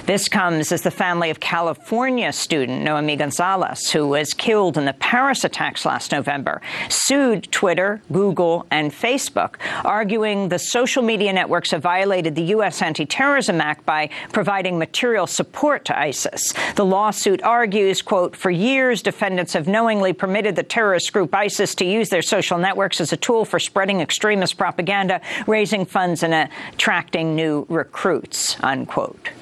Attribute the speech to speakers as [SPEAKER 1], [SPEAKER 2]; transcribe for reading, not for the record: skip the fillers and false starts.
[SPEAKER 1] This comes as the family of California student Noemi Gonzalez, who was killed in the Paris attacks last November, sued Twitter, Google, and Facebook, arguing the social media networks have violated the U.S. Anti-Terrorism Act by providing material support to ISIS. The lawsuit argues, quote, for years, defendants have knowingly permitted the terrorist group ISIS to use their social networks as a tool for spreading extremist propaganda, raising funds, and attracting new recruits, unquote.